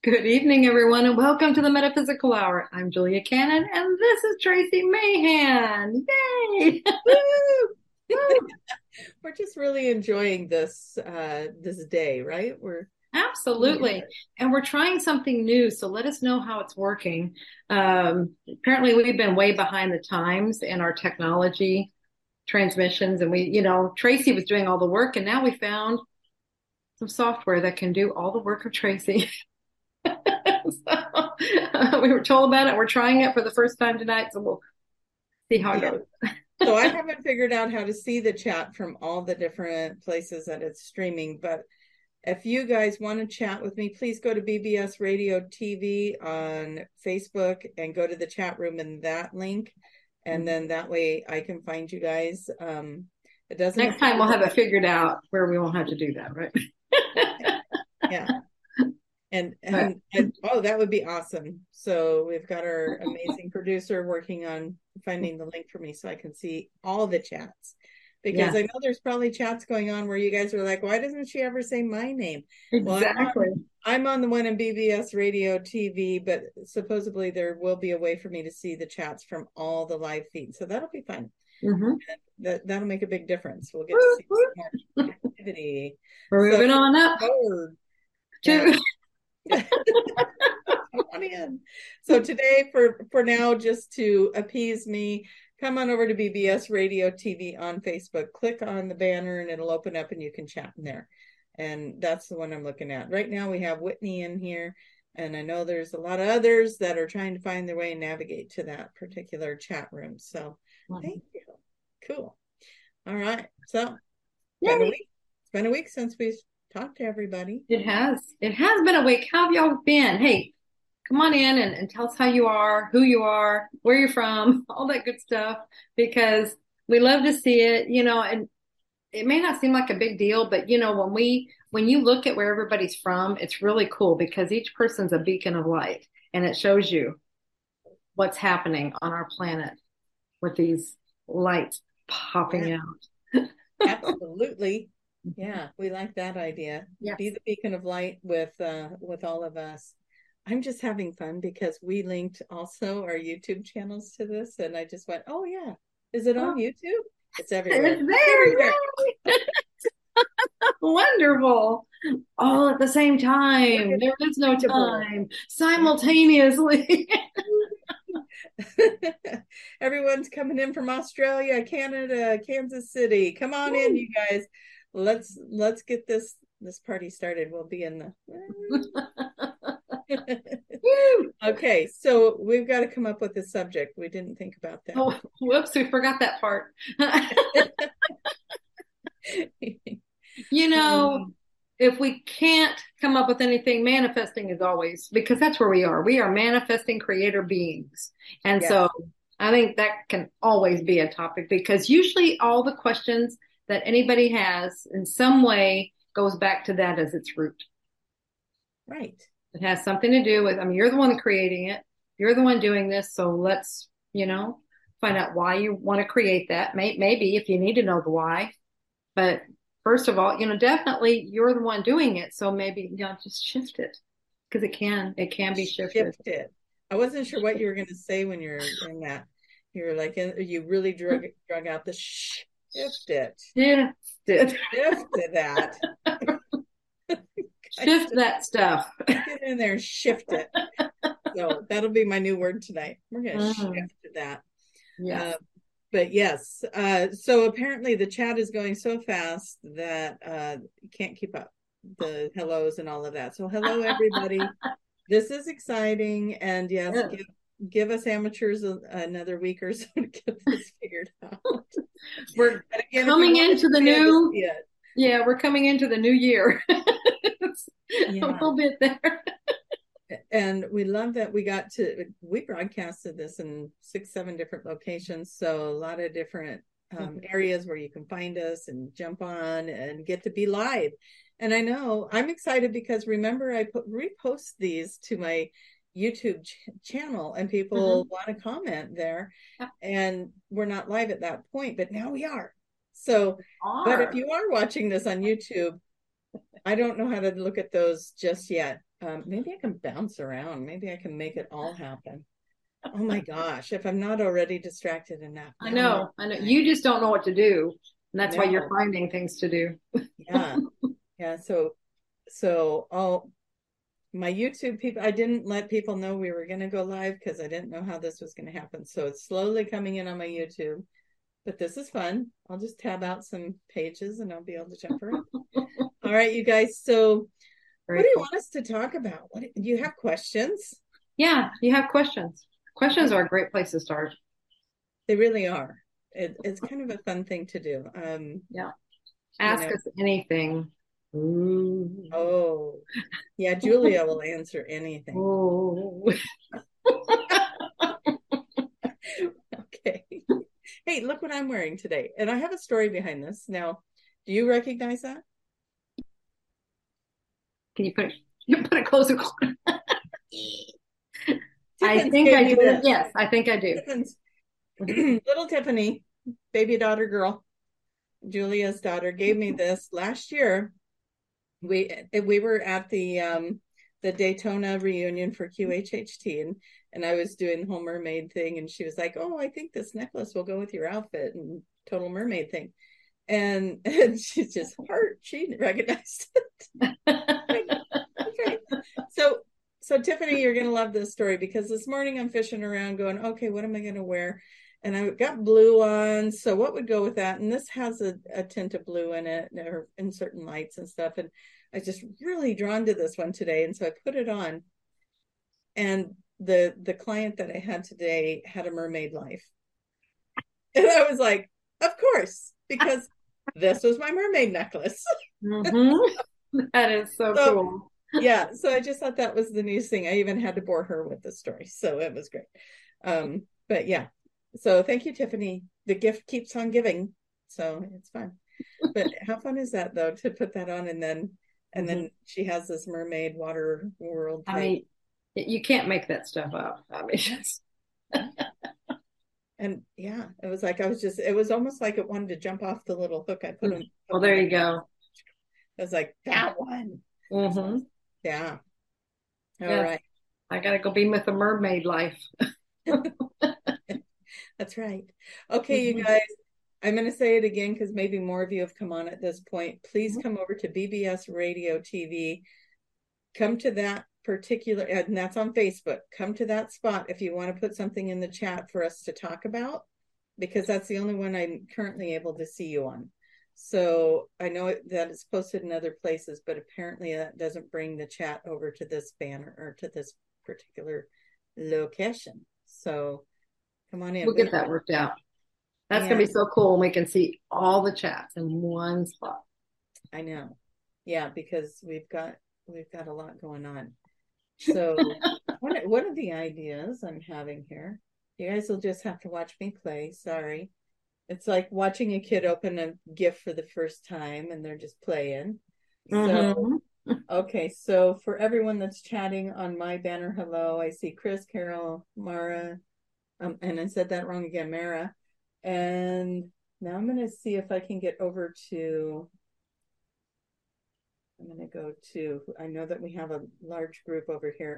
Good evening, everyone, and welcome to the Metaphysical Hour. I'm Julia Cannon, and this is Tracy Mahan. Yay! Woo! We're just really enjoying this day, right? We're doing Absolutely. good. And we're trying something new, so let us know how it's working. Apparently, we've been way behind the times in our technology transmissions, and Tracy was doing all the work, and now we found some software that can do all the work of Tracy. We were told about it. We're trying it for the first time tonight, so we'll see how it Yeah. goes. So I haven't figured out how to see the chat from all the different places that it's streaming, but if you guys want to chat with me, please go to BBS Radio TV on Facebook and go to the chat room in that link. And then that way I can find you guys. It doesn't Next time appear we'll have that, it figured out where we won't have to do that, right? yeah. And, But and and oh, that would be awesome. So we've got our amazing producer working on finding the link for me so I can see all the chats. Because yeah, I know there's probably chats going on where you guys are like, why doesn't she ever say my name? Well, exactly. I'm on the one in BBS Radio TV, but supposedly there will be a way for me to see the chats from all the live feeds. So that'll be fun. Hmm. That'll make a big difference. We'll get to see some more activity. We're So moving on up forward. Yeah. to Come on in. So today, for now, just to appease me, come on over to BBS Radio TV on Facebook. Click on the banner, and it'll open up, and you can chat in there. And that's the one I'm looking at right now. We have Whitney in here, and I know there's a lot of others that are trying to find their way and navigate to that particular chat room. So thank you. Cool. All right. So been a Yay. week. It's been a week since we've talked to everybody. It has. It has been a week. How have y'all been? Hey, come on in and tell us how you are, who you are, where you're from, all that good stuff, because we love to see it, and it may not seem like a big deal, but when you look at where everybody's from, it's really cool because each person's a beacon of light and it shows you what's happening on our planet with these lights Yeah. popping out. Absolutely. Yeah, we like that idea. Yes. Be the beacon of light with all of us. I'm just having fun because we linked also our YouTube channels to this, and I just went, "Oh yeah, is it on Oh, YouTube? It's everywhere. it's It's everywhere." there. Yay! Wonderful. All at the same We're time. just There is no reachable. time. Yeah. Simultaneously. Everyone's coming in from Australia, Canada, Kansas City. Come on in, you guys. Let's get this party started. We'll be in the Okay, so we've got to come up with a subject. We didn't think about that. Oh, whoops, we forgot that part. You know, Um, if we can't come up with anything, manifesting is always because that's where we are. We are manifesting creator beings. And yes, so I think that can always be a topic because usually all the questions that anybody has in some way goes back to that as its root. right. It has something to do with, I mean, you're the one creating it. You're the one doing this. So let's, find out why you want to create that. Maybe if you need to know the why. But first of all, definitely you're the one doing it. So maybe, just shift it because it can be shifted. Shift it. I wasn't sure what you were going to say when you're in that. You're like, you really drug out the shift it. Yeah, Shift that. I shift that stuff. get in there and shift it. So that'll be my new word tonight. We're going to Mm, shift that. yes. Uh, but yes, so apparently the chat is going so fast that you can't keep up the hellos and all of that. So hello everybody. This is exciting, and yes, Yeah. give us amateurs another week or so to get this figured out. We're And again, if you coming want to into the be able to new, see it, yeah, we're coming into the new year. A yeah. little bit there. And we love that we broadcasted this in 6 7 different locations, so a lot of different Mhm. areas where you can find us and jump on and get to be live. And I know I'm excited because remember I repost these to my YouTube channel and people Mhm. want to comment there, Yeah, and we're not live at that point, but now we are. So but if are. you are watching this on YouTube, I don't know how to look at those just yet. maybe I can bounce around. Maybe I can make it all happen. Oh my gosh, if I'm not already distracted enough. I know. You just don't know what to do. And that's why you're No. finding things to do. Yeah. Yeah. So all my YouTube people, I didn't let people know we were going to go live because I didn't know how this was going to happen. So it's slowly coming in on my YouTube, but this is fun. I'll just tab out some pages and I'll be able to jump around. All right, you guys. So Very what do you cool. want us to talk about? What do you have questions? Yeah, you have questions. Questions are a great place to start. They really are. It's kind of a fun thing to do. Yeah. Ask us anything. Ooh. Oh, yeah, Julia will answer anything. Ooh. Okay. Hey, look what I'm wearing today. And I have a story behind this. Now, do you recognize that? Can you put it closer? I Tiffany's think gave I me do. this. Yes, I think I do. Little Tiffany, baby daughter girl, Julia's daughter, gave me this last year. We were at the Daytona reunion for QHHT, and I was doing the whole mermaid thing, and she was like, "Oh, I think this necklace will go with your outfit," and total mermaid thing. And she's just heart, she recognized it. Okay. So Tiffany, you're gonna love this story because this morning I'm fishing around going, okay, what am I gonna wear? And I got blue on, so what would go with that? And this has a tint of blue in it, or in certain lights and stuff. And I just really drawn to this one today, and so I put it on. And the client that I had today had a mermaid life, and I was like, of course, because this was my mermaid necklace. Mm-hmm. That is so cool. Yeah, so I just thought that was the neatest thing. I even had to bore her with the story, so it was great. But yeah, so thank you, Tiffany. The gift keeps on giving, so it's fun. But how fun is that though, to put that on and then she has this mermaid water world type. I mean, you can't make that stuff up. I mean, just... And yeah, it was like it was almost like it wanted to jump off the little hook I put him. Well, there you go. It was like that one. Mm-hmm. Yeah. All yes. right. I gotta go be with a mermaid life. That's right. Okay, you guys, I'm going to say it again because maybe more of you have come on at this point. Please come over to BBS Radio TV. Come to that particular, and that's on Facebook. Come to that spot if you want to put something in the chat for us to talk about, because that's the only one I'm currently able to see you on. So I know that it's posted in other places, but apparently that doesn't bring the chat over to this banner or to this particular location. So come on in. We'll get that worked out. That's going to be so cool when we can see all the chats in one spot. I know. Yeah, because we've got a lot going on. So one of the ideas I'm having here, you guys will just have to watch me play. Sorry. It's like watching a kid open a gift for the first time and they're just playing. So, okay. So for everyone that's chatting on my banner, hello, I see Chris, Carol, Mara, and I said that wrong again, Mara. And now I'm going to see if I can get over to, I'm going to go to, I know that we have a large group over here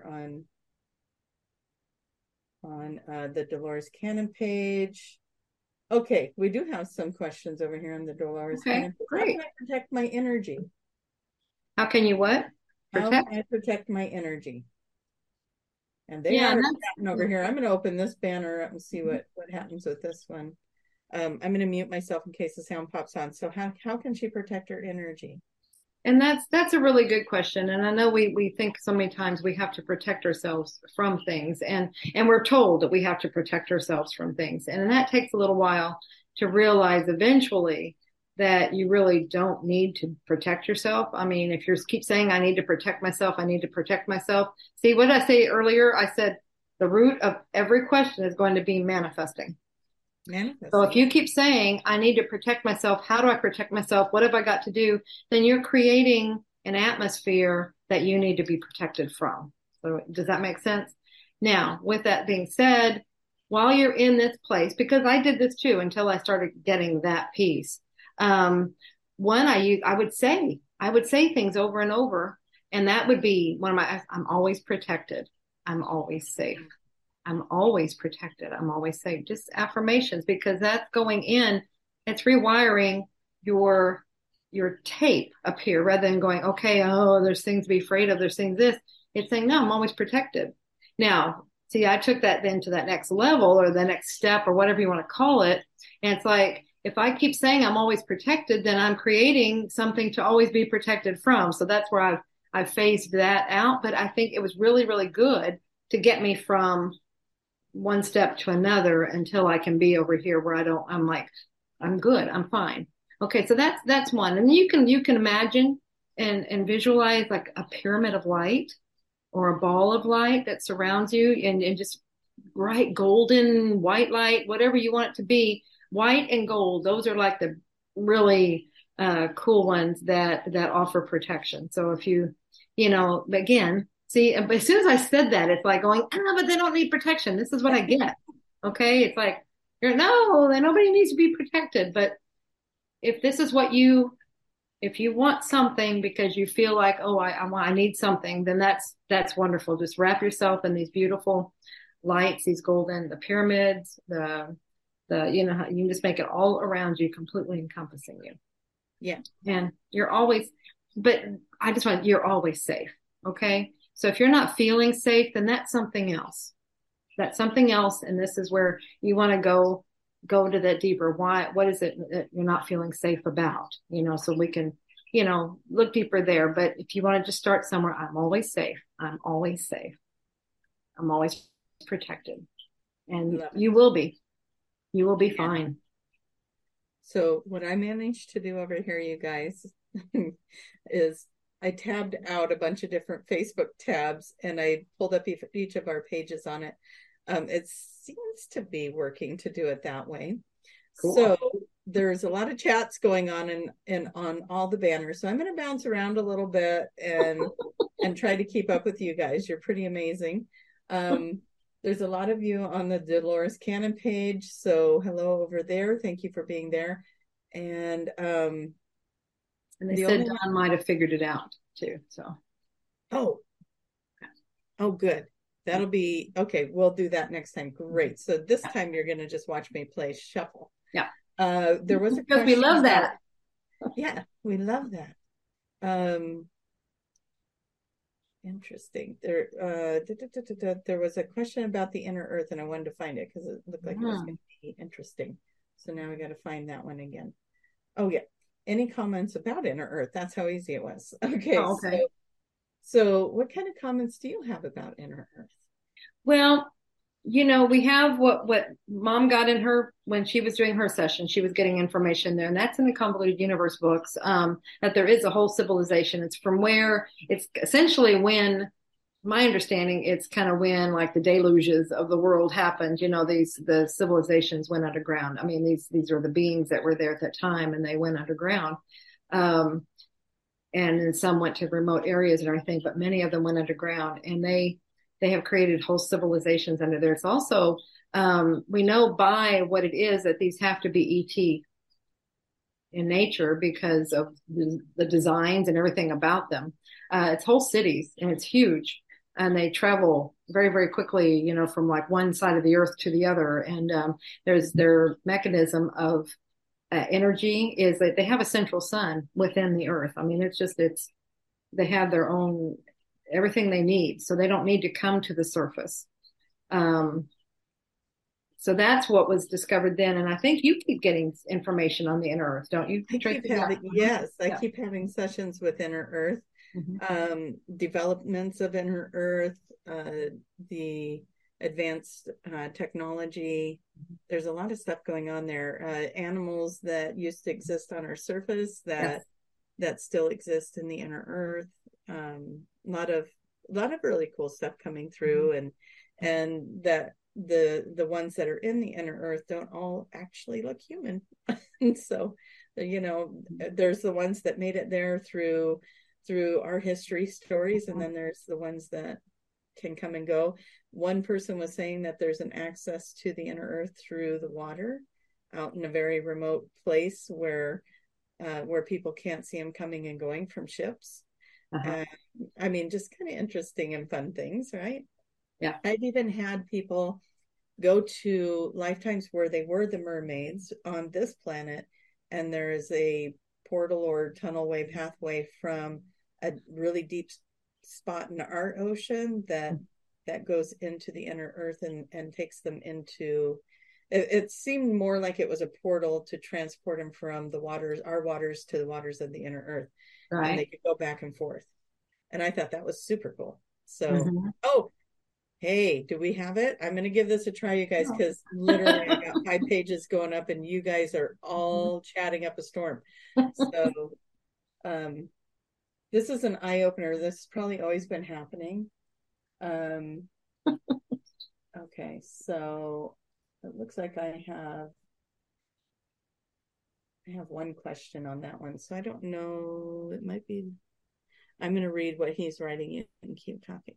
on the Dolores Cannon page. Okay, we do have some questions over here on the Dolores Cannon. Great. How can I protect my energy? How can you what? How can I protect my energy? And they are chatting over here. I'm going to open this banner up and see what happens with this one. I'm going to mute myself in case the sound pops on. So how can she protect her energy? And that's a really good question. And I know we think so many times we have to protect ourselves from things, and we're told that we have to protect ourselves from things. And that takes a little while to realize eventually that you really don't need to protect yourself. I mean, if you keep saying, I need to protect myself, I need to protect myself. See, what did I say earlier? I said the root of every question is going to be manifesting. So if you keep saying, I need to protect myself, how do I protect myself? What have I got to do? Then you're creating an atmosphere that you need to be protected from. So does that make sense? Now, with that being said, while you're in this place, because I did this too until I started getting that piece. I would say things over and over And that would be one of my, I'm always protected. I'm always safe. I'm always protected. I'm always safe. Just affirmations, because that's going in, it's rewiring your your tape up here rather than going, okay, oh, there's things to be afraid of, there's things this. It's saying, no, I'm always protected. Now, see, I took that then to that next level or the next step or whatever you want to call it. And it's like, if I keep saying I'm always protected, then I'm creating something to always be protected from. So that's where I've phased that out. But I think it was really, really good to get me from one step to another until I can be over here where I'm like, I'm good, I'm fine. Okay, so that's one. And you can imagine and visualize like a pyramid of light or a ball of light that surrounds you and just bright golden white light, whatever you want it to be, white and gold. Those are like the really cool ones that offer protection. So if again, see, as soon as I said that, it's like going, but they don't need protection. This is what I get. Okay, it's like, no, nobody needs to be protected. But if this is what if you want something because you feel like, oh, I need something, then that's wonderful. Just wrap yourself in these beautiful lights, these golden, the pyramids, you can just make it all around you, completely encompassing you. Yeah. And but I just want, you're always safe. Okay. So if you're not feeling safe, then that's something else. That's something else. And this is where you want to go to that deeper. What is it that you're not feeling safe about? So we can, look deeper there. But if you want to just start somewhere, I'm always safe. I'm always safe. I'm always protected. And you will be fine. So what I managed to do over here, you guys, is I tabbed out a bunch of different Facebook tabs and I pulled up each of our pages on it. It seems to be working to do it that way. Cool. So there's a lot of chats going on and on all the banners. So I'm going to bounce around a little bit and try to keep up with you guys. You're pretty amazing. There's a lot of you on the Dolores Cannon page. So hello over there. Thank you for being there. And they said Don might have figured it out too. So oh good. That'll be okay. We'll do that next time. Great. So this time you're going to just watch me play shuffle. Yeah. There was a because we love that. Yeah, we love that. Interesting. There was a question about the inner earth, and I wanted to find it because it looked like it was going to be interesting. So now we got to find that one again. Oh yeah. Any comments about inner earth? That's how easy it was. Okay. Oh, okay. So what kind of comments do you have about inner earth? Well, we have what Mom got in her when she was doing her session. She was getting information there, and that's in the Convoluted Universe books. That there is a whole civilization. It's from where it's essentially when, my understanding, it's kind of when like the deluges of the world happened. The civilizations went underground. I mean, these are the beings that were there at that time, and they went underground. And then some went to remote areas and everything, but many of them went underground, and they have created whole civilizations under there. It's also, we know by what it is that these have to be ET in nature because of the designs and everything about them. It's whole cities, and it's huge, and they travel very, very quickly, from like one side of the earth to the other. And there's their mechanism of energy is that they have a central sun within the earth. I mean, they have their own everything they need, so they don't need to come to the surface. So that's what was discovered then, and I think you keep getting information on the inner earth, don't you? I keep having sessions with inner earth, developments of inner earth, the advanced technology. There's a lot of stuff going on there. Animals that used to exist on our surface that still exist in the inner earth. A lot of really cool stuff coming through, and that the ones that are in the inner earth don't all actually look human. And so, there's the ones that made it there through our history stories, and then there's the ones that can come and go. One person was saying that there's an access to the inner earth through the water out in a very remote place where people can't see them coming and going from ships. Uh-huh. I mean, just kind of interesting and fun things, right? Yeah. I've even had people go to lifetimes where they were the mermaids on this planet, and there is a portal or tunnelway pathway from a really deep spot in our ocean that goes into the inner earth and takes them into it seemed more like it was a portal to transport them from the waters, our waters, to the waters of the inner earth, and they Right. could go back and forth. And I thought that was super cool. So, Mm-hmm. oh, hey, do we have it? I'm going to give this a try, you guys, because literally I got 5 pages going up and you guys are all chatting up a storm. So, um, this is an eye opener. This has probably always been happening. Um, okay, so it looks like I have one question on that one. So I don't know. It might be. I'm going to read what he's writing and keep talking.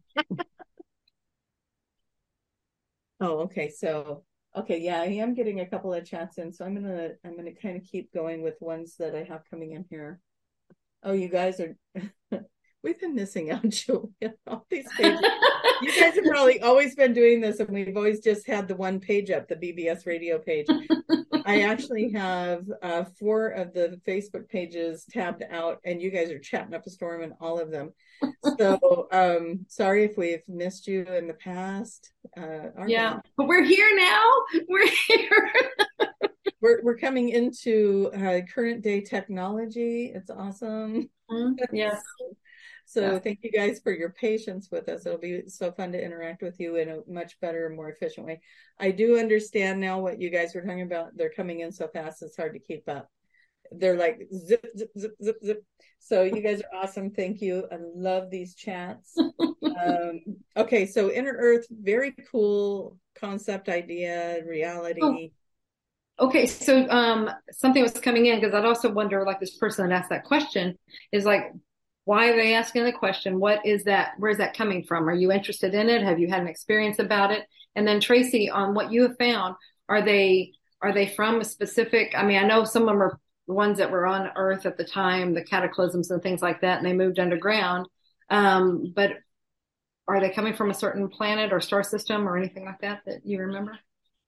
Oh, okay. So, okay, yeah, I am getting a couple of chats in, so I'm gonna kind of keep going with ones that I have coming in here. Oh, you guys are we've been missing out, Julia, all these pages. You guys have probably always been doing this, and we've always just had the one page up, the BBS radio page. I actually have 4 of the Facebook pages tabbed out, and you guys are chatting up a storm in all of them. So, sorry if we've missed you in the past. Our Yeah, bad. but we're here now. We're here. We're coming into current day technology. It's awesome. Yes. So Yeah. thank you guys for your patience with us. It'll be so fun to interact with you in a much better, more efficient way. I do understand now what you guys were talking about. They're coming in so fast, it's hard to keep up. They're like zip, zip, zip, zip, zip. So you guys are awesome. Thank you. I love these chats. Okay, so Inner Earth, very cool concept, idea, Oh, reality. okay. So, something was coming in because I'd also wonder, like this person that asked that question is like, why are they asking the question? What is that? Where's that coming from? Are you interested in it? Have you had an experience about it? And then Tracy, on what you have found, are they are they from a specific? I mean, I know some of them are the ones that were on Earth at the time, the cataclysms and things like that, and they moved underground. But are they coming from a certain planet or star system or anything like that that you remember?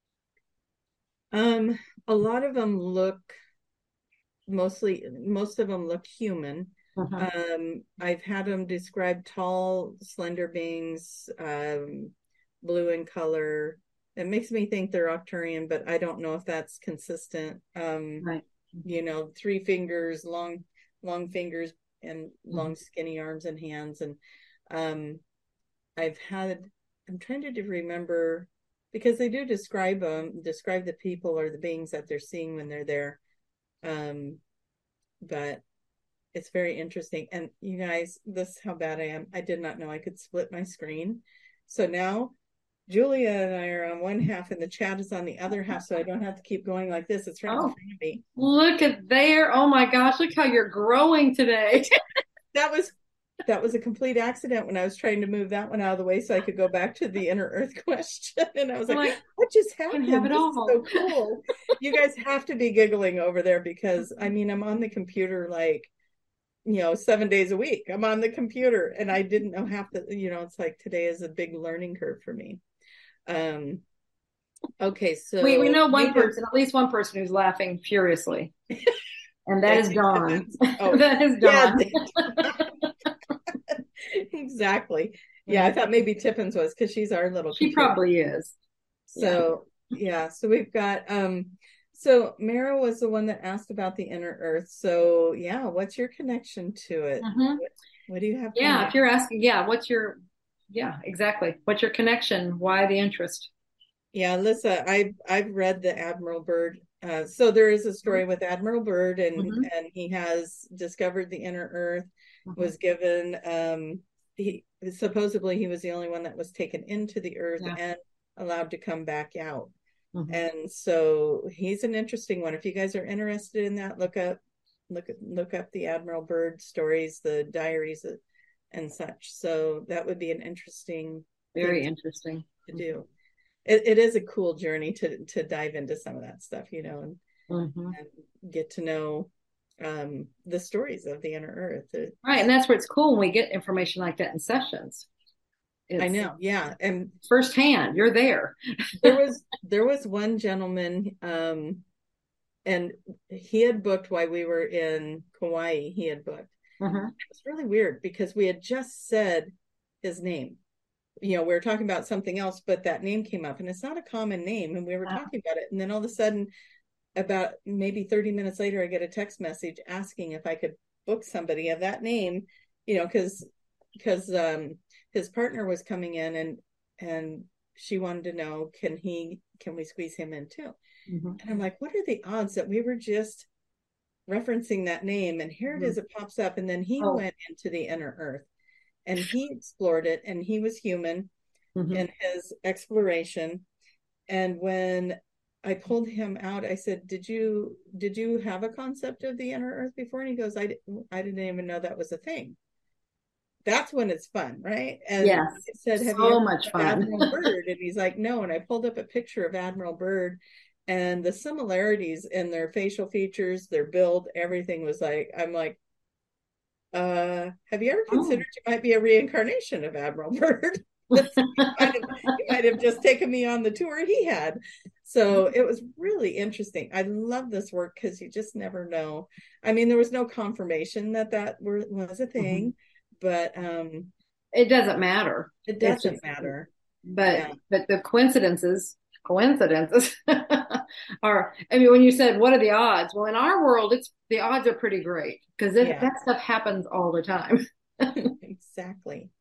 Um, a lot of them look most of them look human. Uh-huh. I've had them describe tall, slender beings, blue in color. It makes me think they're Octurian, but I don't know if that's consistent. Right. 3 fingers, long fingers, and Mhm. long, skinny arms and hands. And um, I've had, I'm trying to remember because they do describe the people or the beings that they're seeing when they're there. Um, but it's very interesting. And you guys, this is how bad I am. I did not know I could split my screen. So now Julia and I are on one half and the chat is on the other half. So I don't have to keep going like this. It's right in Oh, front of me. look at there. Oh my gosh, look how you're growing today. That was that was a complete accident when I was trying to move that one out of the way so I could go back to the inner earth question. And I was I'm like, like, what just can have happened? it This is so all. cool. You guys have to be giggling over there because I mean, I'm on the computer like 7 days a week. I'm on the computer and I didn't know half the, it's like today is a big learning curve for me. Um, okay, We so know one native, person, at least one person who's laughing furiously, and that I is think Dawn. Tippins. Oh, That is yeah, Dawn. exactly. Yeah, I thought maybe Tippins was because she's our little She computer. probably is. Yeah. So yeah, so we've got so Mara was the one that asked about the inner earth. So yeah, what's your connection to it? Hmm. What do you have Yeah. coming? If you're asking, yeah, yeah, exactly. What's your connection? Why the interest? Yeah, Alyssa, I've read the Admiral Byrd. So there is a story with Admiral Byrd, Hmm. and he has discovered the inner Earth. Hmm. Was given he supposedly he was the only one that was taken into the Earth Yeah. and allowed to come back out. Hmm. And so he's an interesting one. If you guys are interested in that, look up the Admiral Byrd stories, the diaries, and such. So that would be an interesting thing Very interesting. to do. It is a cool journey to dive into some of that stuff, and Hmm. get to know. the stories of the inner earth. Right. And that's where it's cool when we get information like that in sessions. I It's know. Yeah. And firsthand, you're there. there was one gentleman, and he had booked while we were in Kauai. He had booked. Mm-hmm. It was really weird because we had just said his name. We were talking about something else, but that name came up, and it's not a common name. And we were talking about it, and then all of a sudden, about maybe 30 minutes later, I get a text message asking if I could book somebody of that name, because his partner was coming in, and she wanted to know, can we squeeze him in too? Mm-hmm. And I'm like, what are the odds that we were just referencing that name, and here it is, it pops up. And then he went into the inner earth and he explored it, and he was human in his exploration. And when I pulled him out, I said, did you have a concept of the inner earth before? And he goes, I didn't even know that was a thing. That's when it's fun, right? And yes, I said, have so you ever much fun. Admiral Byrd? And he's like, no. And I pulled up a picture of Admiral Byrd, and the similarities in their facial features, their build, everything was like, I'm like, have you ever considered you might be a reincarnation of Admiral Byrd? He might have just taken me on the tour he had. So it was really interesting. I love this work because you just never know. I mean, there was no confirmation that was a thing, but it doesn't matter. It doesn't matter. But the coincidences are, I mean, when you said, what are the odds? Well, in our world, the odds are pretty great because that stuff happens all the time. Exactly.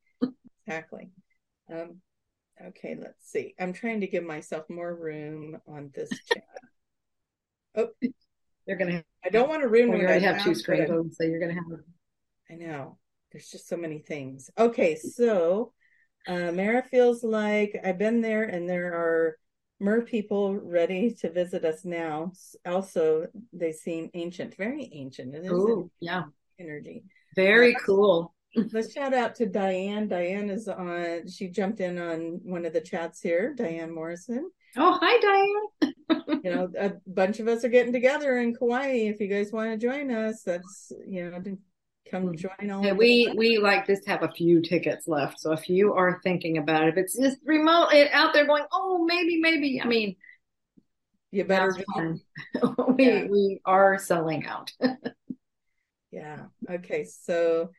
Okay, let's see. I'm trying to give myself more room on this chat. Oh, I don't want to ruin it. You already have two screens, so you're going to have. I know. There's just so many things. Okay, so Mara feels like I've been there, and there are mer people ready to visit us now. Also, they seem ancient, very ancient. Oh, yeah. Energy. Very cool. Let's shout out to Diane. Diane is on, she jumped in on one of the chats here, Diane Morrison. Oh, hi, Diane. A bunch of us are getting together in Kauai. If you guys want to join us, that's, come join all. Yeah, we like just have a few tickets left. So if you are thinking about it, if it's just remote out there going, oh, maybe, I mean, you better. We are selling out. Yeah. Okay. So,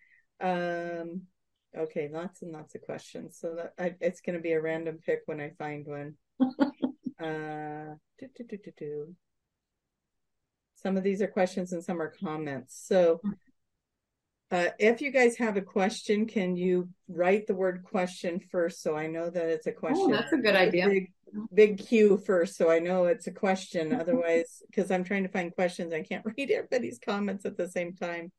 okay, lots and lots of questions. So it's going to be a random pick when I find one. Some of these are questions and some are comments. So if you guys have a question, can you write the word question first so I know that it's a question? Oh, that's a good idea. Big Q first so I know it's a question. Otherwise, because I'm trying to find questions, I can't read everybody's comments at the same time.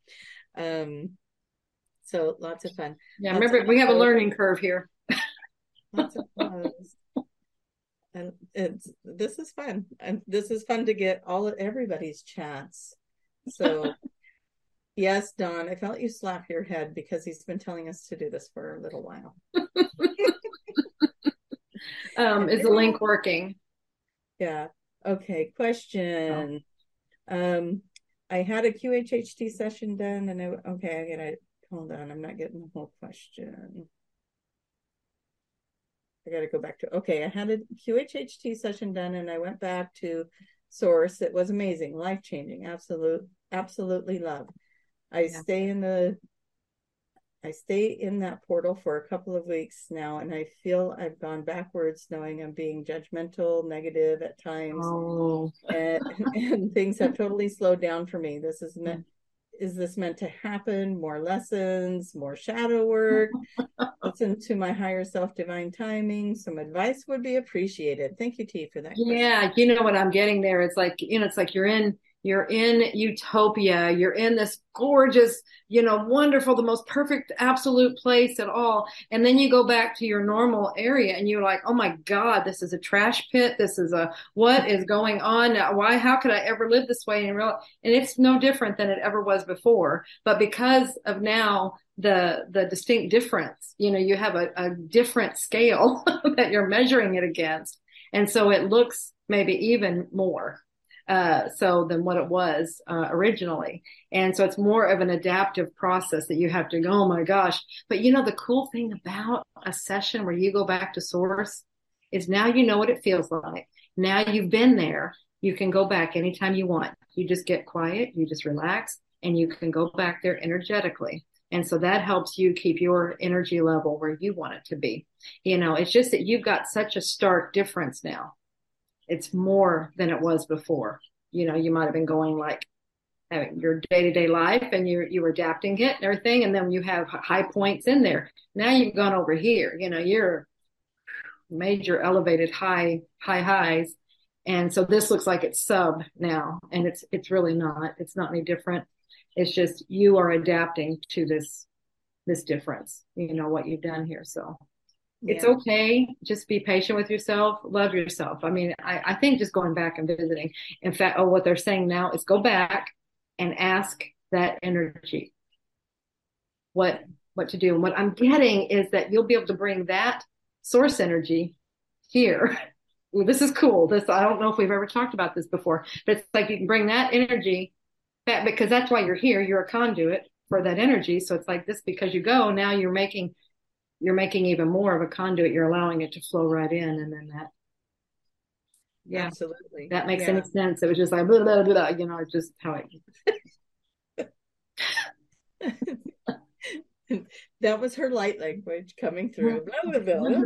So lots of fun. Yeah, remember, we have a learning curve here. Lots of fun. And this is fun. And this is fun to get everybody's chats. So yes, Dawn, I felt you slap your head because he's been telling us to do this for a little while. Is the link working? Yeah. Okay. Question. Oh. I had a QHHT session done, and I gotta hold on. I'm not getting the whole question. I gotta go back to. Okay, I had a QHHT session done, and I went back to Source. It was amazing, life changing, absolutely love. I stay in that portal for a couple of weeks now, and I feel I've gone backwards, knowing I'm being judgmental, negative at times, and things have totally slowed down for me. Is this meant to happen? More lessons, more shadow work, listen to my higher self, divine timing. Some advice would be appreciated. Thank you, T, for that question. Yeah, you know what I'm getting there. It's like, it's like you're in utopia. You're in this gorgeous, wonderful, the most perfect, absolute place at all. And then you go back to your normal area and you're like, oh my God, this is a trash pit. This is what is going on? Why, how could I ever live this way? And it's no different than it ever was before. But because of now the distinct difference, you have a different scale that you're measuring it against. And so it looks maybe even more so than what it was originally. And so it's more of an adaptive process that you have to go, oh my gosh. But you know, the cool thing about a session where you go back to source is now you know what it feels like. Now you've been there. You can go back anytime you want. You just get quiet, you just relax, and you can go back there energetically. And so that helps you keep your energy level where you want it to be. You know, it's just that you've got such a stark difference now. It's more than it was before. You know, you might have been going like having your day-to-day life and you were adapting it and everything. And then you have high points in there. Now you've gone over here, you know, you're major elevated highs. And so this looks like it's sub now, and it's really not. It's not any different. It's just you are adapting to this difference, you know, what you've done here. So it's okay. Just be patient with yourself. Love yourself. I mean, I think just going back and visiting. In fact, what they're saying now is go back and ask that energy what to do. And what I'm getting is that you'll be able to bring that source energy here. Well, this is cool. I don't know if we've ever talked about this before, but it's like you can bring that energy back because that's why you're here. You're a conduit for that energy. So it's like this, because you go, now you're making even more of a conduit. You're allowing it to flow right in. And then that, yeah, absolutely. That makes any sense. It was just like, blah, blah, blah, you know, it's just how that was her light language coming through. Blah, blah,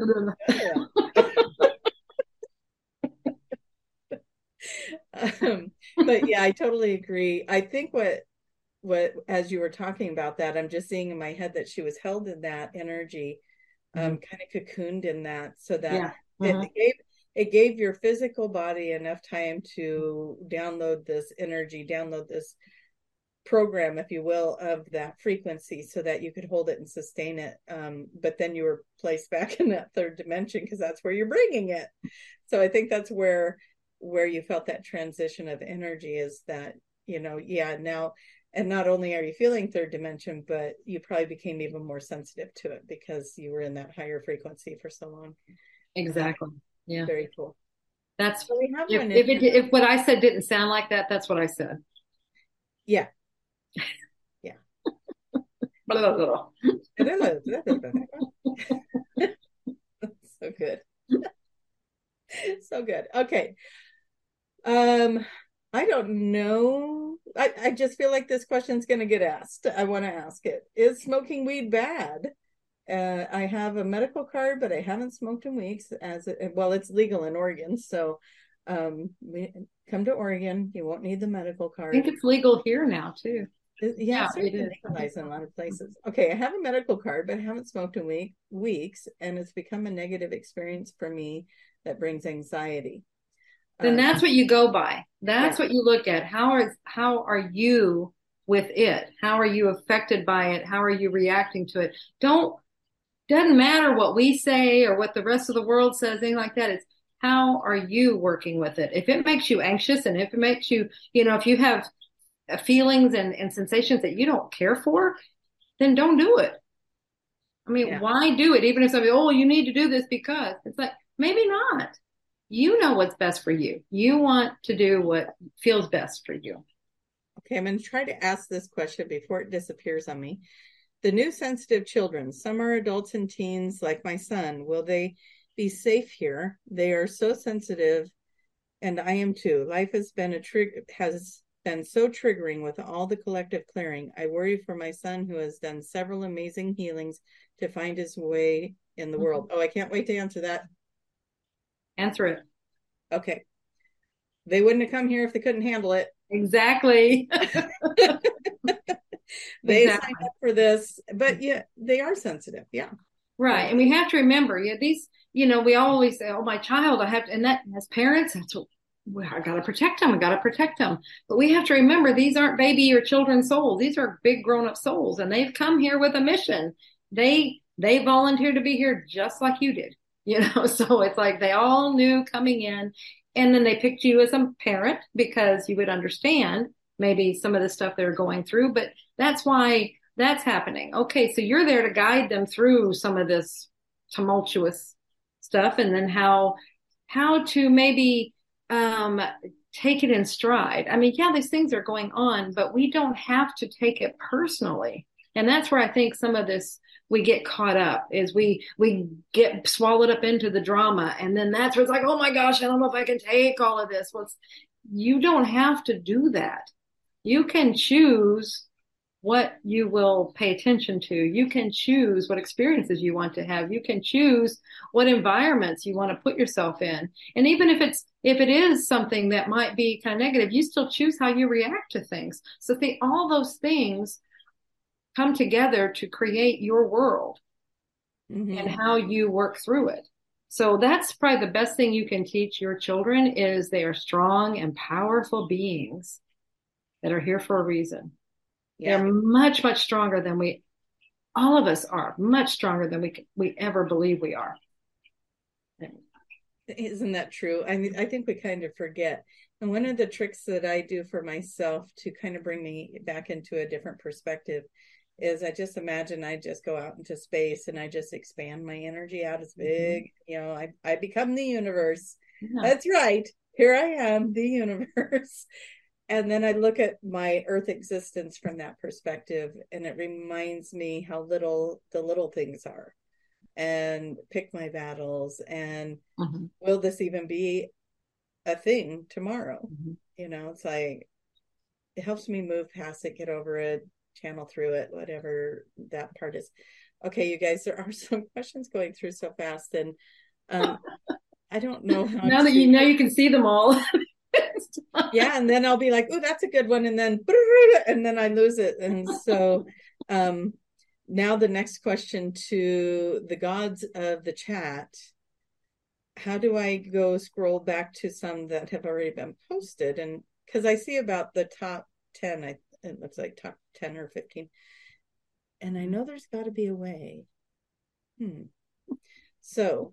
blah. But yeah, I totally agree. I think what as you were talking about that, I'm just seeing in my head that she was held in that energy, kind of cocooned in that, so that it gave your physical body enough time to download this energy, download this program, if you will, of that frequency, so that you could hold it and sustain it. But then you were placed back in that third dimension because that's where you're bringing it. So I think that's where you felt that transition of energy, is that, you know, now, and not only are you feeling third dimension, but you probably became even more sensitive to it because you were in that higher frequency for so long. Exactly. Yeah. Very cool. That's so if what I said didn't sound like that, that's what I said. Yeah. Yeah. So good. So good. Okay. I don't know. I just feel like this question's going to get asked. I want to ask it. Is smoking weed bad? I have a medical card, but I haven't smoked in weeks. It's legal in Oregon. So come to Oregon. You won't need the medical card. I think it's legal here now too. Yeah, it is legalized in a lot of places. Okay, I have a medical card, but I haven't smoked in weeks, and it's become a negative experience for me that brings anxiety. Then that's what you go by. That's what you look at. How are you with it? How are you affected by it? How are you reacting to it? Doesn't matter what we say or what the rest of the world says, anything like that. It's how are you working with it? If it makes you anxious, and if it makes you, you know, if you have feelings and sensations that you don't care for, then don't do it. I mean, why do it? Even if somebody, you need to do this because, it's like, maybe not. You know what's best for you. You want to do what feels best for you. Okay, I'm going to try to ask this question before it disappears on me. The new sensitive children, some are adults and teens like my son. Will they be safe here? They are so sensitive, and I am too. Life has been so triggering with all the collective clearing. I worry for my son, who has done several amazing healings to find his way in the world. Oh, I can't wait to answer that. Answer it. Okay. They wouldn't have come here if they couldn't handle it. Exactly. They signed up for this, but yeah, they are sensitive. Yeah. Right. And we have to remember, these, we always say, oh, my child, I have to, and that as parents, that's what, I got to protect them. I got to protect them. But we have to remember, these aren't baby or children souls. These are big grown up souls, and they've come here with a mission. They volunteered to be here just like you did, so it's like they all knew coming in, and then they picked you as a parent because you would understand maybe some of the stuff they're going through, but that's why that's happening. Okay. So you're there to guide them through some of this tumultuous stuff, and then how to maybe, take it in stride. I mean, yeah, these things are going on, but we don't have to take it personally. And that's where I think some of this we get caught up is we get swallowed up into the drama, and then that's where it's like, oh my gosh, I don't know if I can take all of this. Well, you don't have to do that. You can choose what you will pay attention to. You can choose what experiences you want to have. You can choose what environments you want to put yourself in. And even if it is something that might be kind of negative, you still choose how you react to things. So all those things come together to create your world and how you work through it. So that's probably the best thing you can teach your children is they are strong and powerful beings that are here for a reason. Yeah. They're much, much stronger than all of us are, much stronger than we ever believe we are. Isn't that true? I mean, I think we kind of forget. And one of the tricks that I do for myself to kind of bring me back into a different perspective is I just imagine I just go out into space and I just expand my energy out as big. You know, I become the universe. Yeah. That's right. Here I am, the universe. And then I look at my Earth existence from that perspective, and it reminds me how little the little things are, and pick my battles. And will this even be a thing tomorrow? You know, it's like, it helps me move past it, get over it, channel through it, whatever that part is. Okay, you guys, there are some questions going through so fast, and I don't know how now that you know you can see them all. Yeah, and then I'll be like, oh, that's a good one, and then I lose it. And so now the next question to the gods of the chat: how do I go scroll back to some that have already been posted? And because I see about the top 10, it looks like top 10 or 15, and I know there's got to be a way. So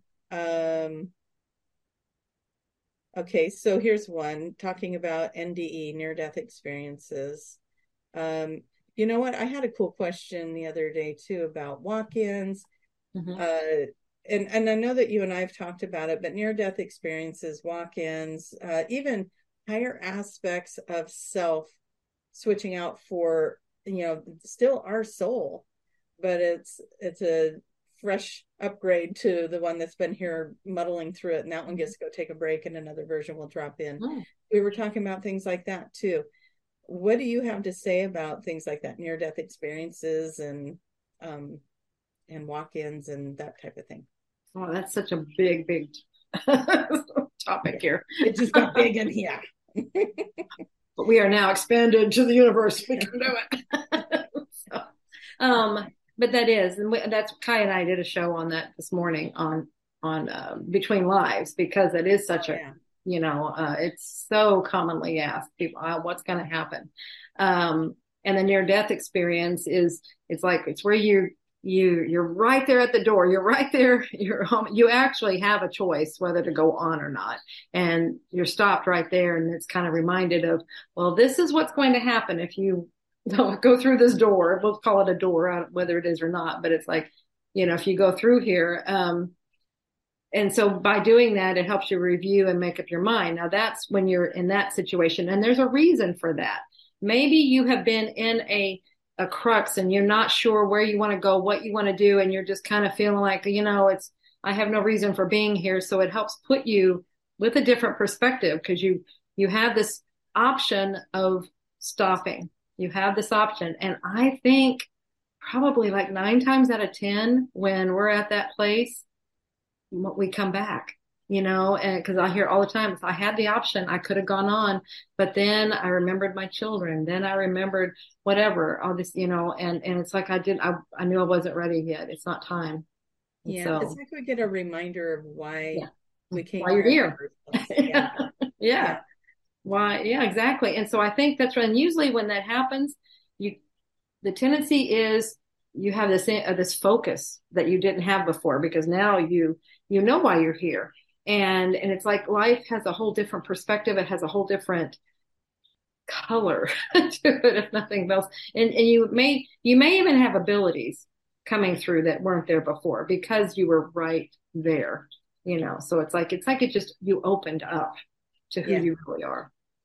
okay, so here's one talking about NDE, near-death experiences. You know what? I had a cool question the other day too about walk-ins. And I know that you and I have talked about it, but near-death experiences, walk-ins, even higher aspects of self switching out for, you know, still our soul, but it's a fresh upgrade to the one that's been here muddling through it, and that one gets to go take a break and another version will drop in. We were talking about things like that too. What do you have to say about things like that, near-death experiences and walk-ins and that type of thing? Oh, that's such a big topic here. It just got big in here. But we are now expanded to the universe. We can do it. But that is, and that's Kai and I did a show on that this morning on Between Lives, because it is such you know, it's so commonly asked people, what's going to happen? And the near death experience it's where you're right there at the door. You're right there. You're home. You actually have a choice whether to go on or not. And you're stopped right there. And it's kind of reminded of, well, this is what's going to happen if you don't go through this door. We'll call it a door, whether it is or not, but it's like, you know, if you go through here, and so by doing that, it helps you review and make up your mind. Now that's when you're in that situation, and there's a reason for that. Maybe you have been in a crux and you're not sure where you want to go, what you want to do, and you're just kind of feeling like, you know, I have no reason for being here. So it helps put you with a different perspective, because you have this option of stopping. You have this option. And I think probably like 9 times out of 10, when we're at that place, we come back, you know, and because I hear all the time, if I had the option, I could have gone on, but then I remembered my children. Then I remembered whatever, all this, you know, and it's like I knew I wasn't ready yet. It's not time. Yeah. So, it's like we get a reminder of why we came. Why you're here. Yeah. Why? Yeah, exactly. And so I think that's right. And usually when that happens, the tendency is you have this focus that you didn't have before, because now you know why you're here. And it's like life has a whole different perspective. It has a whole different color to it, if nothing else. And you may even have abilities coming through that weren't there before, because you were right there, you know. So it's like you opened up to who you really are.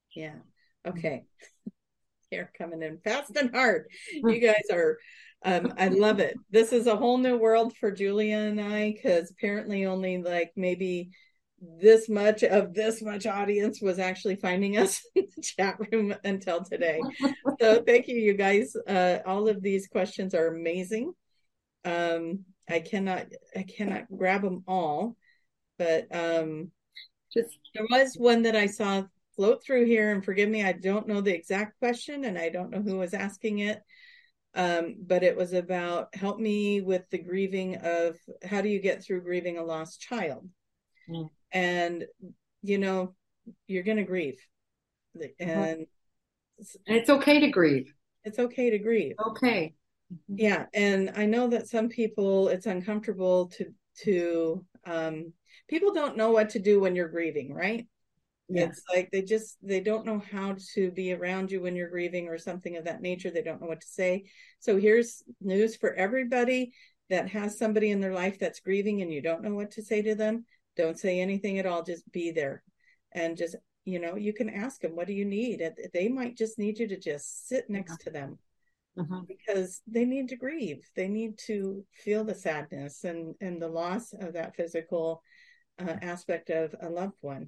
Yeah. Okay. You're coming in fast and hard. You guys are, I love it. This is a whole new world for Julia and I, because apparently only like maybe this much of this much audience was actually finding us in the chat room until today. So thank you, you guys. All of these questions are amazing. I cannot grab them all, but Just there was one that I saw float through here, and forgive me, I don't know the exact question and I don't know who was asking it. But it was about help me with the grieving of how do you get through grieving a lost child? mm. And you know, you're going to grieve, and It's okay to grieve. it's okay to grieve. Okay. Yeah, and I know that some people it's uncomfortable to people don't know what to do when you're grieving, right? Yeah. It's like they don't know how to be around you when you're grieving or something of that nature. They don't know what to say. So here's news for everybody that has somebody in their life that's grieving and you don't know what to say to them. Don't say anything at all. Just be there, and just, you know, you can ask them, what do you need? They might just need you to just sit next to them, because they need to grieve. They need to feel the sadness and the loss of that physical aspect of a loved one.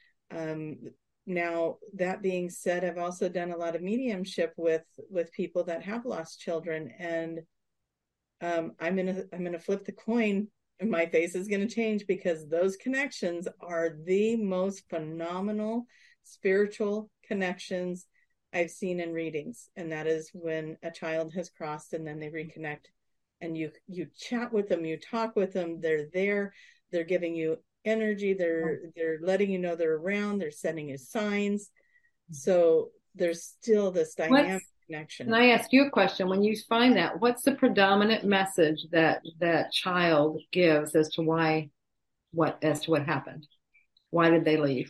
Now, that being said, I've also done a lot of mediumship with people that have lost children, and I'm gonna flip the coin, and my face is gonna change, because those connections are the most phenomenal spiritual connections I've seen in readings, and that is when a child has crossed and then they reconnect, and you chat with them, you talk with them, they're there, they're giving you energy, they're letting you know they're around, they're sending you signs. So there's still this dynamic connection. Can I ask you a question? When you find that, what's the predominant message that that child gives as to what happened? Why did they leave?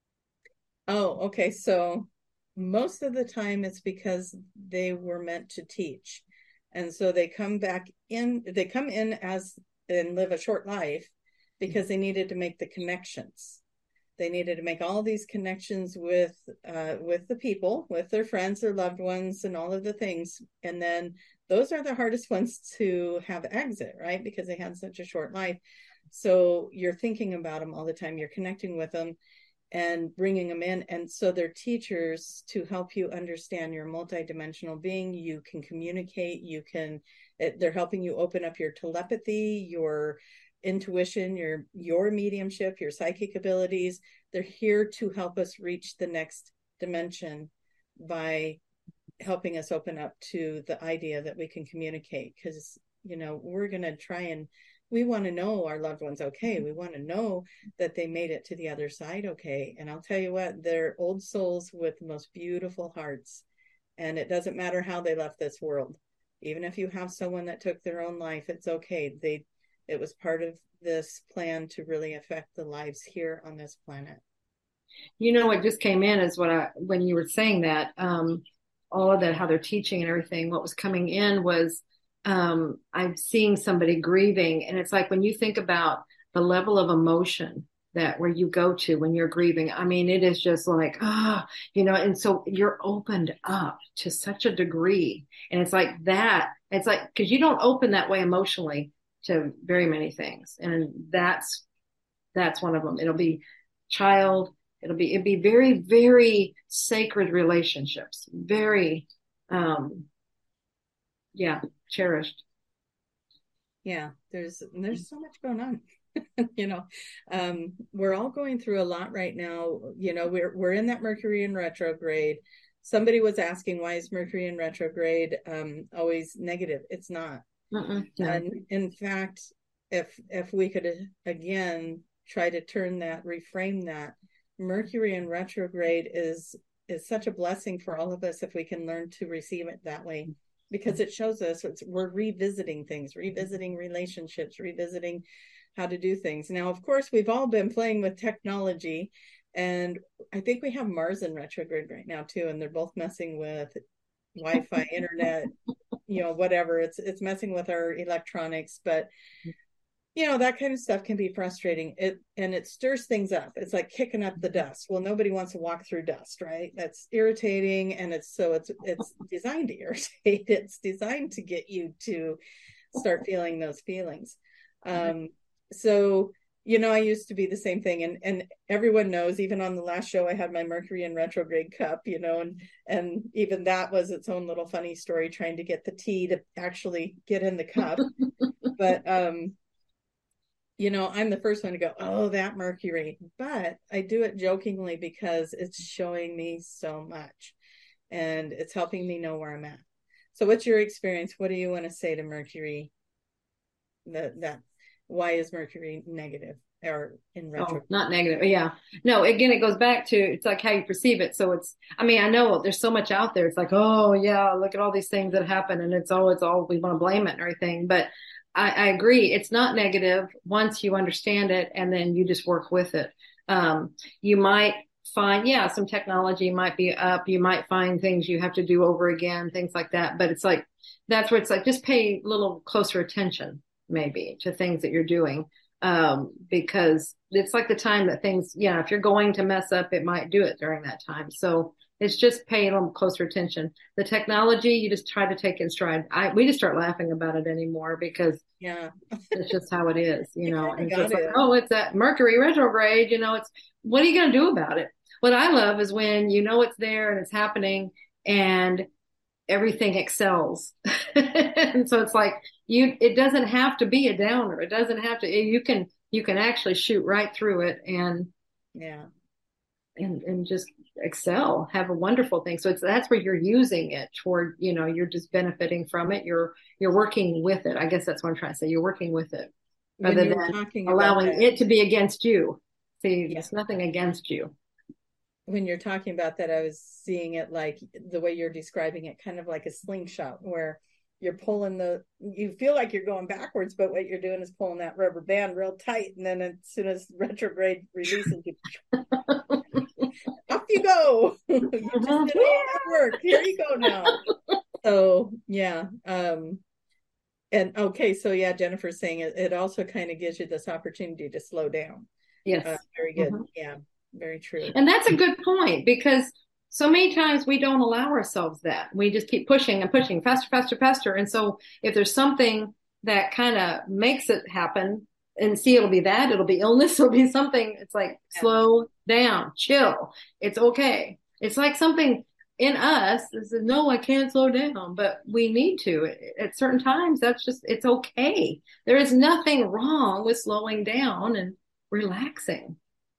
Oh, okay. So most of the time it's because they were meant to teach. And so they come in as and live a short life because they needed to make the connections. They needed to make all these connections with the people, with their friends, their loved ones, and all of the things. And then those are the hardest ones to have exit, right? Because they had such a short life. So you're thinking about them all the time. You're connecting with them and bringing them in. And so they're teachers to help you understand your multidimensional being. You can communicate, they're helping you open up your telepathy, your intuition, your mediumship, your psychic abilities. They're here to help us reach the next dimension by helping us open up to the idea that we can communicate, because we're going to try, and we want to know our loved ones okay. We want to know that they made it to the other side okay. And I'll tell you what, they're old souls with the most beautiful hearts, and it doesn't matter how they left this world. Even if you have someone that took their own life, it's okay. It was part of this plan to really affect the lives here on this planet. You know what just came in is when you were saying that, all of that, how they're teaching and everything, what was coming in was, I'm seeing somebody grieving. And it's like, when you think about the level of emotion that where you go to when you're grieving, I mean, it is just like, and so you're opened up to such a degree. And it's like that, it's like, cause you don't open that way emotionally to very many things. And that's one of them. It'll be child. It'd be very, very sacred relationships. Very, cherished. Yeah, there's so much going on. We're all going through a lot right now. We're in that Mercury in retrograde. Somebody was asking, why is Mercury in retrograde always negative? It's not. No. And in fact, if we could again try to reframe that, Mercury in retrograde is such a blessing for all of us if we can learn to receive it that way, because it shows us we're revisiting things, revisiting relationships, revisiting how to do things. Now, of course, we've all been playing with technology, and I think we have Mars in retrograde right now too, and they're both messing with Wi-Fi, internet, whatever. It's messing with our electronics, but that kind of stuff can be frustrating. It stirs things up. It's like kicking up the dust. Well, nobody wants to walk through dust, right? That's irritating, and it's designed to irritate. It's designed to get you to start feeling those feelings. So I used to be the same thing, and everyone knows, even on the last show, I had my Mercury in retrograde cup, and even that was its own little funny story, trying to get the tea to actually get in the cup. But I'm the first one to go, oh, that Mercury. But I do it jokingly because it's showing me so much and it's helping me know where I'm at. So what's your experience? What do you want to say to Mercury? That why is Mercury negative or in retro? Oh, not negative. Yeah. No, again, it goes back to, it's like how you perceive it. So I know there's so much out there. It's like, oh yeah, look at all these things that happen and it's all, we want to blame it and everything. But I agree. It's not negative once you understand it and then you just work with it. You might find, some technology might be up. You might find things you have to do over again, things like that. But it's like, that's where it's like, just pay a little closer attention maybe to things that you're doing. Because it's like the time that things, if you're going to mess up, it might do it during that time. So it's just paying a little closer attention. The technology, you just try to take in stride. We just start laughing about it anymore because it's just how it is, and it's just like, oh, it's that Mercury retrograde, it's, what are you going to do about it? What I love is when it's there and it's happening and everything excels. And so it's like it doesn't have to be a downer. It doesn't have to, you can actually shoot right through it and just excel, have a wonderful thing. So that's where you're using it toward, you're just benefiting from it. You're working with it. I guess that's what I'm trying to say. You're working with it rather than allowing it to be against you. See, it's nothing against you. When you're talking about that, I was seeing it like the way you're describing it, kind of like a slingshot where you're you feel like you're going backwards, but what you're doing is pulling that rubber band real tight. And then as soon as retrograde releases, off you go. You just did all that work. Here you go now. So, yeah. And okay. So yeah, Jennifer's saying it also kind of gives you this opportunity to slow down. Yes. Very good. Yeah. Very true. And that's a good point because so many times we don't allow ourselves that. We just keep pushing and pushing faster, faster, faster. And so if there's something that kind of makes it happen, and it'll be illness, it'll be something, it's like, slow down, chill. It's okay. It's like something in us that says, no, I can't slow down, but we need to. At certain times, it's okay. There is nothing wrong with slowing down and relaxing.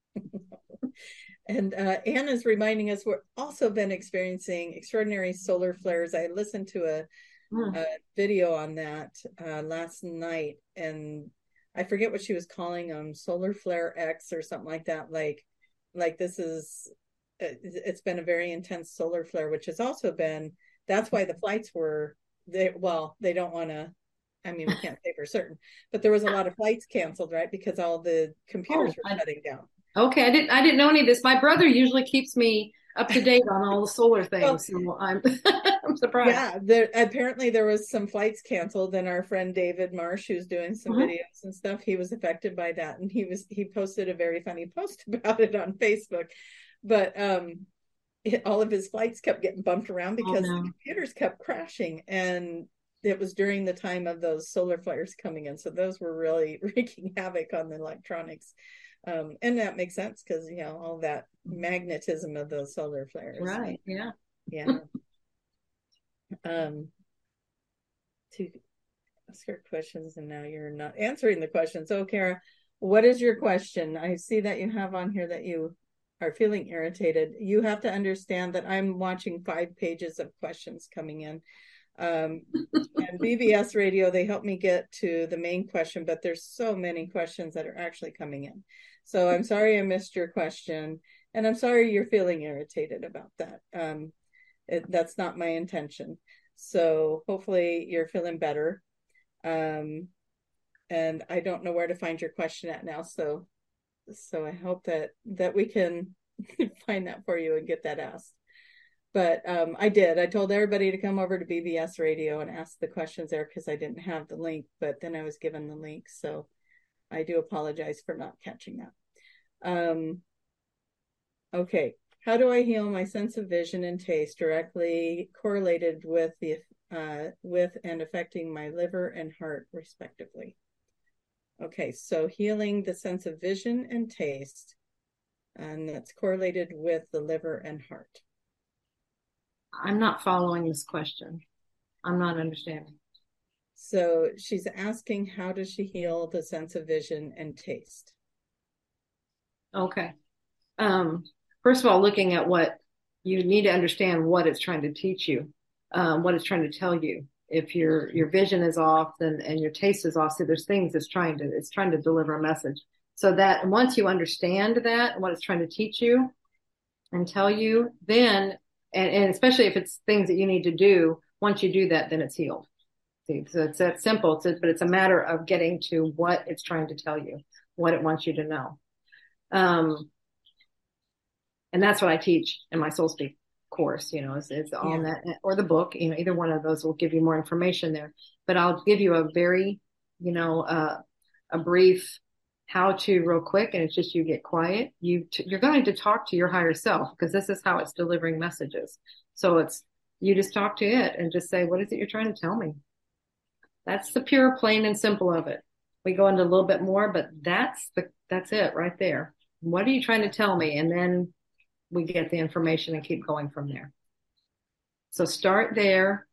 And Anna's reminding us we've also been experiencing extraordinary solar flares. I listened to a video on that last night, and I forget what she was calling them, solar flare X or something like that. Like this is, it's been a very intense solar flare, which has also been, that's why the flights were, they don't want to, we can't say for certain, but there was a lot of flights canceled, right? Because all the computers were shutting down. Okay, I didn't know any of this. My brother usually keeps me up to date on all the solar things, so I'm I'm surprised. Yeah, apparently there was some flights canceled, and our friend David Marsh, who's doing some videos and stuff, he was affected by that, and he posted a very funny post about it on Facebook. But all of his flights kept getting bumped around because the computers kept crashing, and it was during the time of those solar flares coming in, so those were really wreaking havoc on the electronics. And that makes sense because all that magnetism of those solar flares, right? Yeah. To ask her questions, and now you're not answering the question. So Kara, what is your question? I see that you have on here that you are feeling irritated. You have to understand that I'm watching 5 pages of questions coming in. And BBS Radio, they help me get to the main question, but there's so many questions that are actually coming in. So I'm sorry I missed your question, and I'm sorry you're feeling irritated about that. That's not my intention. So hopefully you're feeling better. And I don't know where to find your question at now. So I hope that we can find that for you and get that asked. But I told everybody to come over to BBS Radio and ask the questions there because I didn't have the link, but then I was given the link. So I do apologize for not catching that. Okay. How do I heal my sense of vision and taste directly correlated with with and affecting my liver and heart, respectively? Okay, so healing the sense of vision and taste, and that's correlated with the liver and heart. I'm not following this question. I'm not understanding. So she's asking, how does she heal the sense of vision and taste? Okay. First of all, looking at what you need to understand what it's trying to teach you, what it's trying to tell you. If your vision is off and your taste is off, so there's things it's trying to deliver a message. So that once you understand that and what it's trying to teach you and tell you, then and especially if it's things that you need to do, once you do that, then it's healed. See, so it's that simple. But it's a matter of getting to what it's trying to tell you, what it wants you to know. And that's what I teach in my Soul Speak course, it's on that, or the book, either one of those will give you more information there, but I'll give you a very, a brief how to real quick. And it's just, you get quiet. You're going to talk to your higher self because this is how it's delivering messages. So you just talk to it and just say, what is it you're trying to tell me? That's the pure, plain and simple of it. We go into a little bit more, but that's it right there. What are you trying to tell me? And then we get the information and keep going from there. So start there.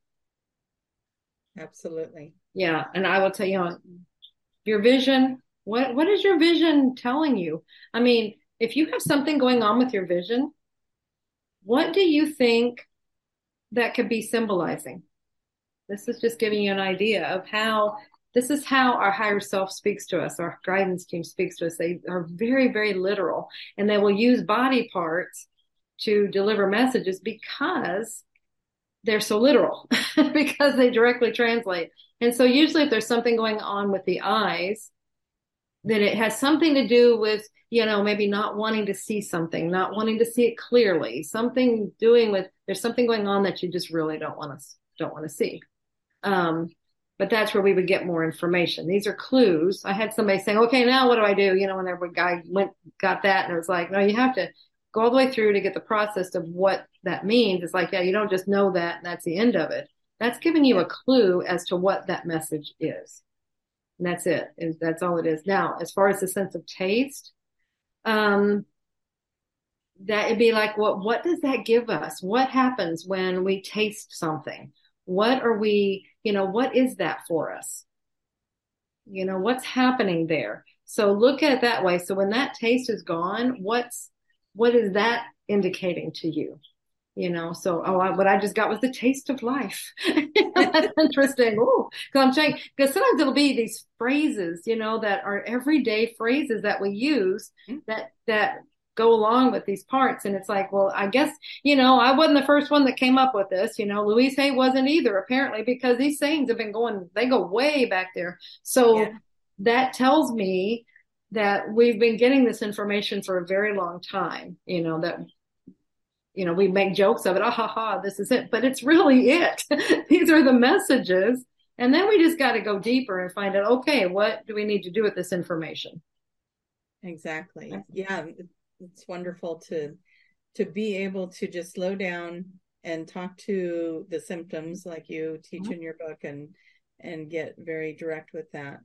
Absolutely. Yeah. And I will tell you, your vision, what is your vision telling you? I mean, if you have something going on with your vision, what do you think that could be symbolizing? This is just giving you an idea of this is how our higher self speaks to us. Our guidance team speaks to us. They are very, very literal, and they will use body parts to deliver messages because they're so literal, because they directly translate. And so usually if there's something going on with the eyes, then it has something to do with, maybe not wanting to see something, not wanting to see it clearly, there's something going on that you just really don't want to see. But that's where we would get more information. These are clues. I had somebody saying, okay, now what do I do? And every guy got that. And it was like, no, you have to go all the way through to get the process of what that means. It's like, yeah, you don't just know that and that's the end of it. That's giving you a clue as to what that message is. And that's it. That's all it is. Now, as far as the sense of taste, that would be like, what does that give us? What happens when we taste something? What are we, what is that for us? What's happening there? So look at it that way. So when that taste is gone, what is that indicating to you? So, what I just got was the taste of life. That's interesting. Oh, because sometimes it'll be these phrases, that are everyday phrases that we use that go along with these parts. And it's like, well, I guess, I wasn't the first one that came up with this, Louise Hay wasn't either, apparently, because these sayings have been they go way back there. So that tells me that we've been getting this information for a very long time, that, we make jokes of it. Ah, ha, ha, this is it. But it's really it. These are the messages. And then we just got to go deeper and find out, okay, what do we need to do with this information? Exactly. Yeah. It's wonderful to be able to just slow down and talk to the symptoms like you teach in your book and get very direct with that.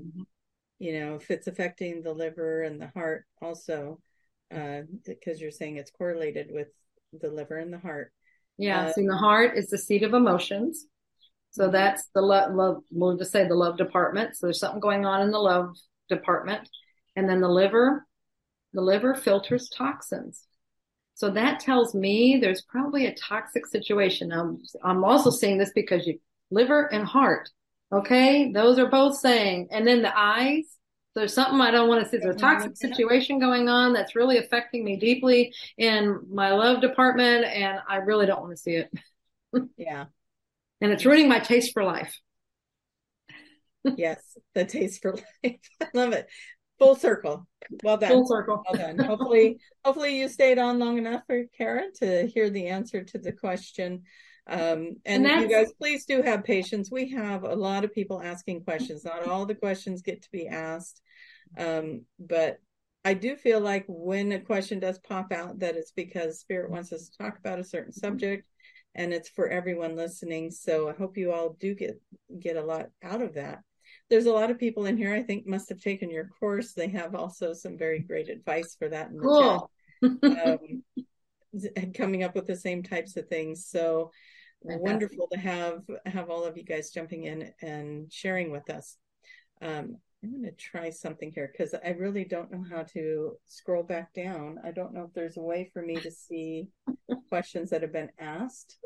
If it's affecting the liver and the heart also, because you're saying it's correlated with the liver and the heart. Yeah. So the heart is the seat of emotions. So that's the love, we'll just say the love department. So there's something going on in the love department. And then the liver filters toxins. So that tells me there's probably a toxic situation. I'm also seeing this because liver and heart. Okay. Those are both saying, and then the eyes. There's something I don't want to see. There's a toxic situation going on that's really affecting me deeply in my love department, and I really don't want to see it. Yeah. And it's ruining my taste for life. Yes, the taste for life. I love it. Full circle. Well done. Full circle. Well done. Hopefully you stayed on long enough for Kara to hear the answer to the question. And you guys, please do have patience. We have a lot of people asking questions. Not all the questions get to be asked. But I do feel like when a question does pop out, that it's because Spirit wants us to talk about a certain subject, and it's for everyone listening. So I hope you all do get a lot out of that. There's a lot of people in here I think must have taken your course. They have also some very great advice for that in the Cool. chat, coming up with the same types of things. So wonderful to have all of you guys jumping in and sharing with us. I'm going to try something here because I really don't know how to scroll back down. I don't know if there's a way for me to see questions that have been asked.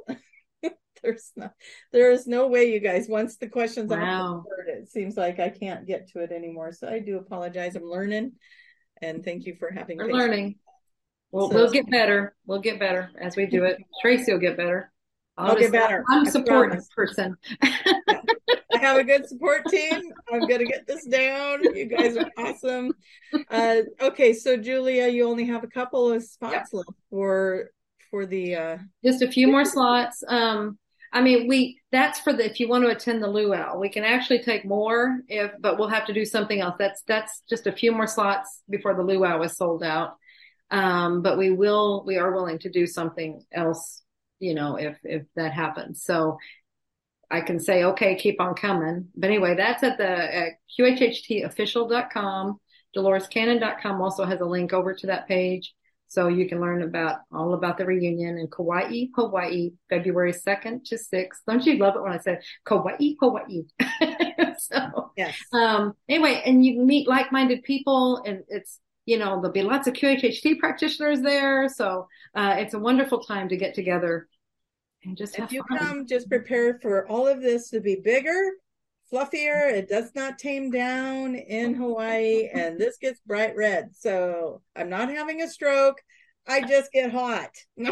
There is no way, you guys. Once the question's off the board, it seems like I can't get to it anymore. So I do apologize. I'm learning, and thank you for having patience. We're learning. Well, so, we'll get better. We'll get better as we do it. Tracy will get better. I'll get better. I'm a support person. I have a good support team. I'm going to get this down. You guys are awesome. Okay, so Julia, you only have a couple of spots left for the just a few more slots. I mean, that's for if you want to attend the luau. We can actually take more but we'll have to do something else. That's just a few more slots before the luau is sold out. But we are willing to do something else, if that happens. So I can say, okay, keep on coming. But anyway, that's at the QHHTofficial.com. DoloresCannon.com also has a link over to that page. So you can learn all about the reunion in Kauai, Hawaii, February 2nd to 6th. Don't you love it when I say Kauai, Hawaii? So, yes. Anyway, and you meet like-minded people, and it's, there'll be lots of QHHT practitioners there. So it's a wonderful time to get together and just have fun. If you come, just prepare for all of this to be bigger, fluffier. It does not tame down in Hawaii, and this gets bright red. So I'm not having a stroke. I just get hot.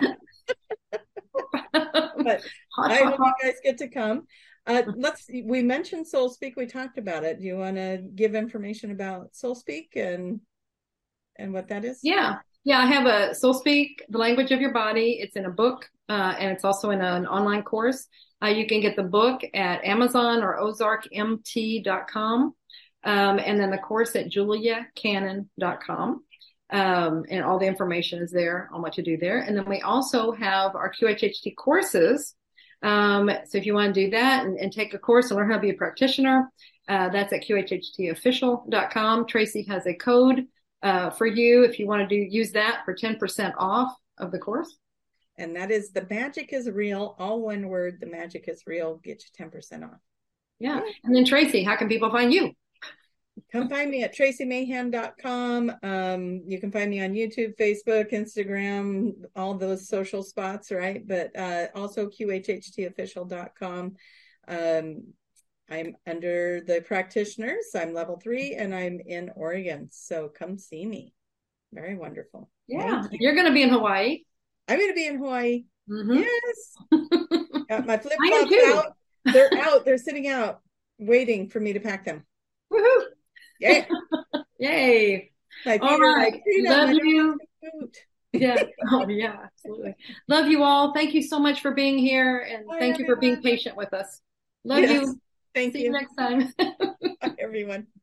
But I hope you guys get to come. We mentioned Soul Speak. We talked about it. Do you want to give information about Soul Speak and what that is? Yeah. I have a Soul Speak, The Language of Your Body. It's in a book, and it's also in an online course. You can get the book at Amazon or ozarkmt.com, and then the course at juliacannon.com. And all the information is there on what to do there. And then we also have our QHHT courses. So if you want to do that and take a course and learn how to be a practitioner, that's at QHHTofficial.com. Tracy has a code for you if you want to use that for 10% off of the course. And that is The Magic is Real, all one word. The Magic is Real, get you 10% off. Yeah. And then Tracy, how can people find you? Come find me at tracymayhem.com. You can find me on YouTube, Facebook, Instagram, all those social spots, right? But also QHHTofficial.com. I'm under the practitioners. I'm level 3 and I'm in Oregon. So come see me. Very wonderful. Yeah. You're going to be in Hawaii. I'm going to be in Hawaii. Mm-hmm. Yes. Got my flip-flops out. They're out. They're sitting out waiting for me to pack them. Woohoo. Yay. Yay. All right. Love you. Yeah. Oh, yeah, absolutely. Love you all. Thank you so much for being here. And thank you for being patient with us. Love you. Thank you. See you next time. Bye, everyone.